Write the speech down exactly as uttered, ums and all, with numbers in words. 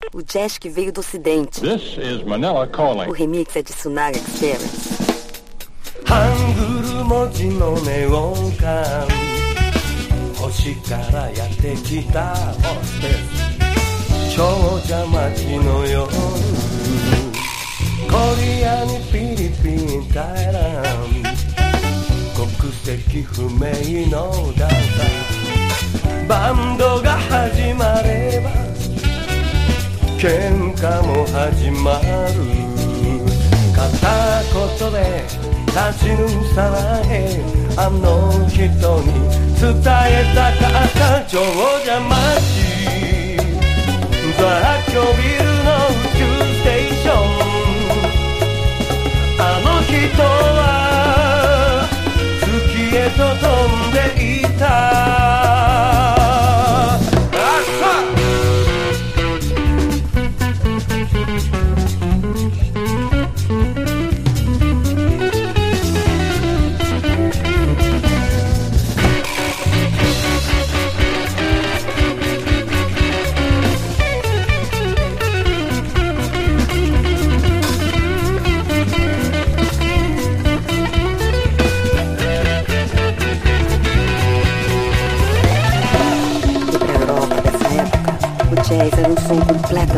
O jazz que veio do ocidente. This is Manila calling. O remix é de Sunaga Experience. ハングル文字のネオン管星からやってきたホステス長者町の夜コリアにフィリピンタイラン国籍不明のダンサーバンドが始まれば喧嘩も始まる片言で立ちぬさらへあの人に伝えたかった長者町雑居ビルの宇宙ステーションあの人は月へと飛んでいた jazz era um som completamente